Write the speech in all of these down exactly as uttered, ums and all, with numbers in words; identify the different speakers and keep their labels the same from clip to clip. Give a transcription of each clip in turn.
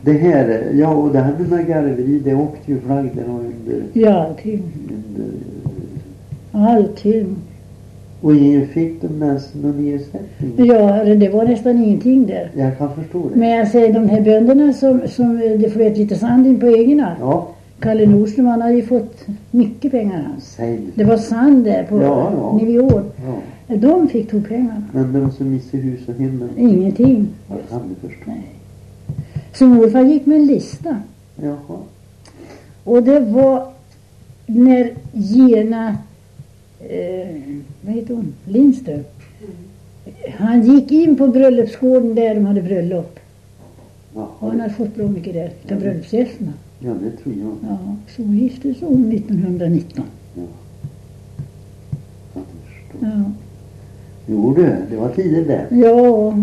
Speaker 1: Det här, ja, och det här med Margarveri, det åkte ju flaggorna under...
Speaker 2: Ja, allting.
Speaker 1: under
Speaker 2: Allting.
Speaker 1: och ge- fick de nästan någon ersättning?
Speaker 2: Ja, det var nästan ingenting där.
Speaker 1: Jag kan förstå det.
Speaker 2: Men jag säger, de här bönderna som, som det flöt lite sand in på egna.
Speaker 1: Ja,
Speaker 2: Kalle Nordström, han hade ju fått mycket pengar hans.
Speaker 1: säg
Speaker 2: Det var sand där på
Speaker 1: Ja, ja.
Speaker 2: Nivior.
Speaker 1: ja.
Speaker 2: De fick tog pengarna.
Speaker 1: Men de som missade hus och hemmen,
Speaker 2: Ingenting.
Speaker 1: jag kan det förstå.
Speaker 2: Nej. Så morfar gick med en lista.
Speaker 1: Jaha.
Speaker 2: Och det var när Gena, eh, vad heter hon? Lindström. Han gick in på bröllopsgården där de hade bröllop.
Speaker 1: Jaha.
Speaker 2: Och han hade fått bra mycket där. Av bröllopsgästerna.
Speaker 1: Ja, det tror jag.
Speaker 2: Ja, så giftes hon nittonhundranitton.
Speaker 1: Ja. Jag förstår.
Speaker 2: Ja.
Speaker 1: Jo du, det var tider där.
Speaker 2: Ja.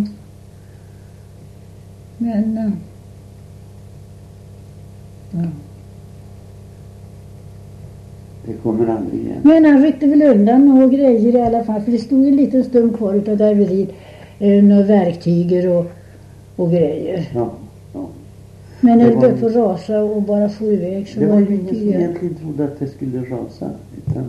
Speaker 2: Men... eh, Ja.
Speaker 1: Det kommer aldrig igen.
Speaker 2: Men han ryckte väl undan några grejer i alla fall. För det stod en liten stund kvar utav garveriet. Eh, några verktyger och, och grejer.
Speaker 1: Ja, ja.
Speaker 2: Men när
Speaker 1: Det
Speaker 2: det
Speaker 1: var
Speaker 2: började
Speaker 1: ju-
Speaker 2: på rasa och bara få iväg så
Speaker 1: Det
Speaker 2: var
Speaker 1: var
Speaker 2: det
Speaker 1: ju ingen
Speaker 2: inte
Speaker 1: som
Speaker 2: igen.
Speaker 1: egentligen trodde att det skulle rasa. Utan,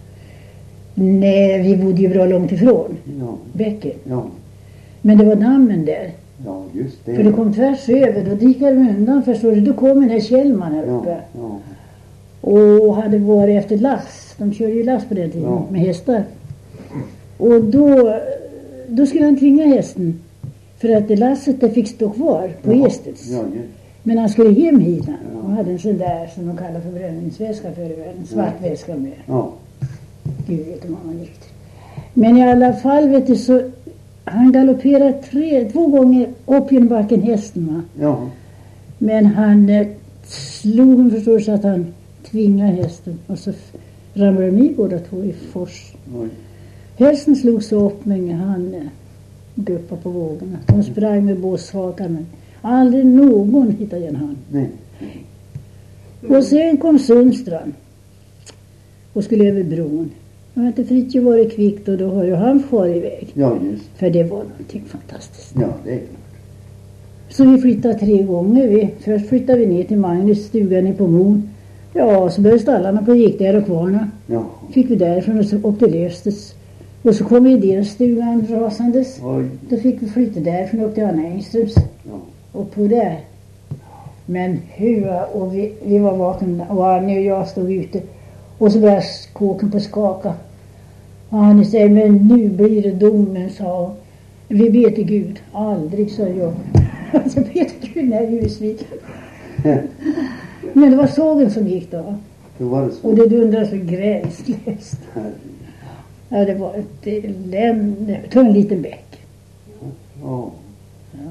Speaker 2: Nej, vi bodde ju bra långt ifrån
Speaker 1: ja,
Speaker 2: bäcken.
Speaker 1: ja,
Speaker 2: Men det var dammen där.
Speaker 1: ja, just det.
Speaker 2: För det kom tvärs över. Då dikade de undan, förstår du. Då kom den här Kjellman här uppe.
Speaker 1: Ja, ja,
Speaker 2: Och hade varit efter lass. De körde ju lass på den tiden
Speaker 1: Ja.
Speaker 2: med hästar. Och då, då skulle han tvinga hästen. För att det lasset det fick stå kvar på
Speaker 1: ja,
Speaker 2: Estets.
Speaker 1: ja, just.
Speaker 2: Men han skulle hem hit han.
Speaker 1: Ja.
Speaker 2: Och hade en sån där som de kallar för bränningsväska förr i världen. En svart
Speaker 1: Ja.
Speaker 2: väska med.
Speaker 1: Ja,
Speaker 2: Gud vet hur många gick. Men i alla fall vet du så. Han galopperade tre, två gånger upp genom backen hästen va.
Speaker 1: ja,
Speaker 2: Men han eh, slog en förstår så att han tvingade hästen. Och så f- ramlade de i båda två i fors.
Speaker 1: oj.
Speaker 2: Hästen slog sig upp men han eh, guppade på vågorna. De sprang med båshakan men aldrig någon hittade igen han.
Speaker 1: Nej,
Speaker 2: Och sen kom Sundstrand och skulle över bron. Och har inte Fritjof varit kvickt och då har ju han farit iväg.
Speaker 1: ja, just.
Speaker 2: För det var någonting fantastiskt.
Speaker 1: Ja, det är klart.
Speaker 2: Så vi flyttade tre gånger. Vi, först flyttade vi ner till Magnus stugan i på Mon. Ja, så började stallarna på gick där och kvarna.
Speaker 1: Ja,
Speaker 2: Fick vi därifrån och så upp till Löstes. Och så kom vi i deras stugan rasandes.
Speaker 1: oj.
Speaker 2: Då fick vi flytta därifrån upp till Anna Engströms.
Speaker 1: Ja,
Speaker 2: Och på där. Men hur, och vi, vi var vakna och Arne och jag stod ute. Och så började kåken på skaka. Och han säger, men nu blir det domen, sa hon. Vi ber till Gud. Aldrig, sa jag. Alltså ber till Gud när Husvik. Men det var sågen som gick då.
Speaker 1: då var det så.
Speaker 2: Och det dundrade så gränslöst.
Speaker 1: Herregud.
Speaker 2: Ja, det var ett elände. Ta en liten bäck.
Speaker 1: Ja.
Speaker 2: Ja.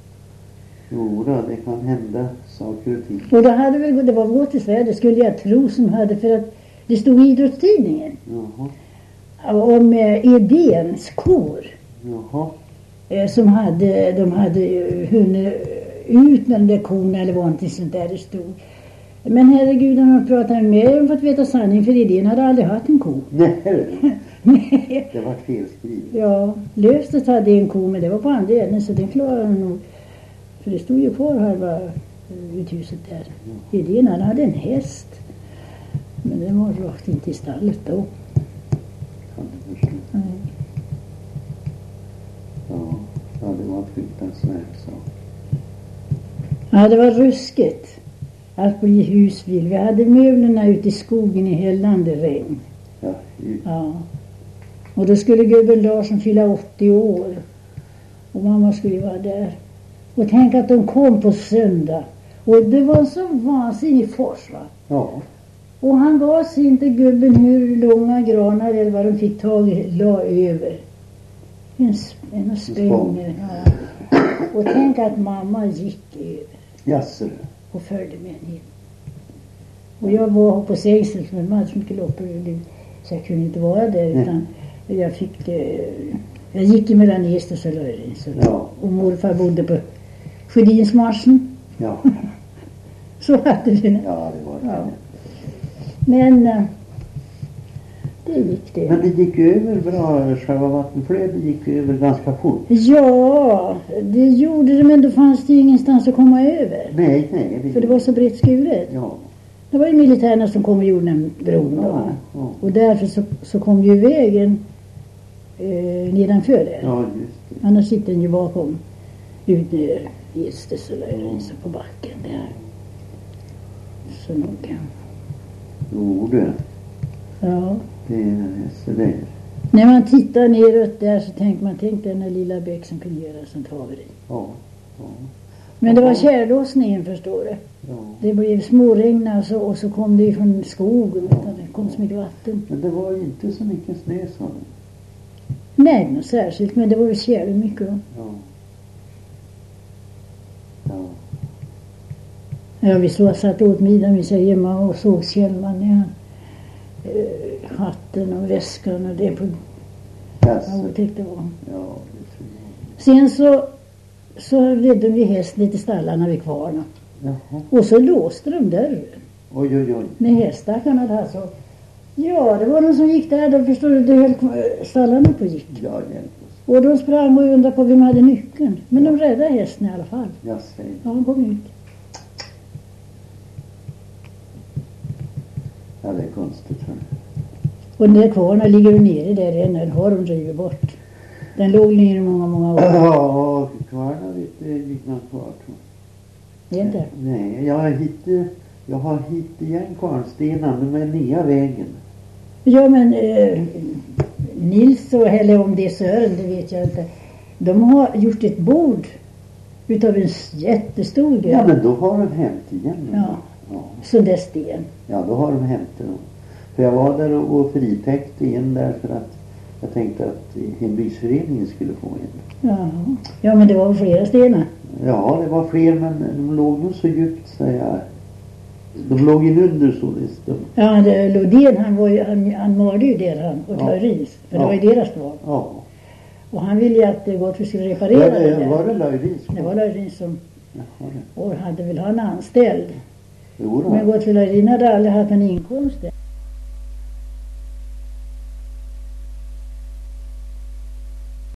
Speaker 1: Jo då, det kan hända saker och ting.
Speaker 2: Och då hade väl, det var våtisväder skulle jag tro som hade, för att det stod i idrottstidningen
Speaker 1: Jaha,
Speaker 2: om eh, Edens kor
Speaker 1: jaha,
Speaker 2: eh, som hade, de hade ju hunnit ut med de där korna eller vad inte sånt där det stod. Men herregud, när de pratade med dem fått veta sanning, för Edén hade aldrig haft en ko.
Speaker 1: nej,
Speaker 2: Nej.
Speaker 1: det var felskrivet.
Speaker 2: Ja, Löfstedt hade en ko, men det var på andra änden så den klarade han nog. För det stod ju kvar halva eh, uthuset där. Edén han hade en häst. Men den var rakt inte i stallet då.
Speaker 1: Kan du förstå?
Speaker 2: Nej.
Speaker 1: Ja, ja, det var fruktansvärt så.
Speaker 2: Ja, det var ruskigt att bli husvill. Vi hade möblerna ute i skogen i hällande regn.
Speaker 1: Ja, ju-
Speaker 2: Ja. Och då skulle gubben Larsson fylla åttio år. Och mamma skulle vara där. Och tänk att de kom på söndag. Och det var så vansinnigt fors va.
Speaker 1: ja,
Speaker 2: Och han gav sig inte gubben hur långa granar eller vad de fick tag i la över. En, sp- en spänner. Ja. Och tänk att mamma gick över
Speaker 1: jaså.
Speaker 2: och följde med henne in. Och jag var på Sängsel men man hade så mycket loppor så jag kunde inte vara där
Speaker 1: Nej.
Speaker 2: utan jag fick eh, jag gick emellan Estes och Löjrens
Speaker 1: Ja.
Speaker 2: och morfar bodde på Sjödinsmarschen.
Speaker 1: Ja,
Speaker 2: Så hade vi det.
Speaker 1: ja, det var det.
Speaker 2: Ja. Men eh, det gick det.
Speaker 1: Men det gick över bra, själva vattenflödet gick över ganska fort.
Speaker 2: Ja, det gjorde det, men då fanns det ju ingenstans att komma över.
Speaker 1: Nej, nej. Det
Speaker 2: för det var så brett skuret.
Speaker 1: Ja.
Speaker 2: Det var ju militärerna som kom och gjorde den bron då.
Speaker 1: Ja, ja.
Speaker 2: Och därför så, så kom ju vägen eh, nedanför det.
Speaker 1: Ja, just det.
Speaker 2: Annars sitter den ju bakom ut ner Gilstes eller mm. så på backen där. Så nog.
Speaker 1: Jo, det.
Speaker 2: Ja.
Speaker 1: Det är så där.
Speaker 2: När man tittar neråt där så tänker man, tänk den där lilla bäck som kunde göra sånt haveri.
Speaker 1: Ja, ja.
Speaker 2: Men det var tjällossningen, förstår du.
Speaker 1: Ja.
Speaker 2: Det blev småregn och så, och så kom det ju från skogen. Ja. Det kom så mycket vatten.
Speaker 1: Men det var ju inte så mycket snö, sa du.
Speaker 2: Nej, något särskilt. Men det var ju tjäl mycket då.
Speaker 1: Ja. Ja.
Speaker 2: Ja, vi så satt åt middag med sig hemma och såg Kjellman i han, eh, hatten och väskan och det på
Speaker 1: Yes.
Speaker 2: vad otäckt det var.
Speaker 1: Ja, det tror jag.
Speaker 2: Sen så, så ledde vi hästen lite stallarna vid kvarna.
Speaker 1: Jaha.
Speaker 2: Och så låste de dörren.
Speaker 1: Oj, oj, oj.
Speaker 2: Med hästarna hade alltså. Ja, det var någon som gick där. Då förstår du, det höll stallarna på gick.
Speaker 1: Ja, hjälp oss.
Speaker 2: Och de sprang och undrade på vem hade nyckeln. Men de räddade hästen i alla fall.
Speaker 1: Jag säger.
Speaker 2: Ja, han kom ut.
Speaker 1: Ja, det är konstigt. För.
Speaker 2: Och den där kvarna ligger ju nere där än. Den har de drivit bort. Den låg nere många, många år.
Speaker 1: Ja, kvarna vet gick man kvar, tror
Speaker 2: Det är inte.
Speaker 1: Nej, jag har hittat, jag har hittat igen kvarnstenar med nya vägen.
Speaker 2: Ja, men eh, Nils och, eller om det är Sören, det vet jag inte. De har gjort ett bord utav en jättestor grej.
Speaker 1: Ja, men då har de hämt igen.
Speaker 2: Ja,
Speaker 1: Ja.
Speaker 2: så där sten.
Speaker 1: Ja, då har de hämtat dem. För jag var där och, och fritäckte in där för att jag tänkte att hembygdsföreningen skulle få in.
Speaker 2: Ja, ja, men det var flera stenar.
Speaker 1: Ja, det var fler, men de låg nog så djupt, säger jag. De låg inunder så visst. De.
Speaker 2: Ja, det, Lodén, han, var ju, han, han malde ju där han och ja. ris. För ja. det var ju deras val.
Speaker 1: Ja.
Speaker 2: Och han ville ju att Gottfrid skulle reparera
Speaker 1: ja, det.
Speaker 2: det.
Speaker 1: Var det Löjris?
Speaker 2: Det var Löjris som
Speaker 1: Jaha,
Speaker 2: och hade väl han anställd.
Speaker 1: Jo då.
Speaker 2: Men Gottfrid Löjrin hade aldrig haft en inkomst där.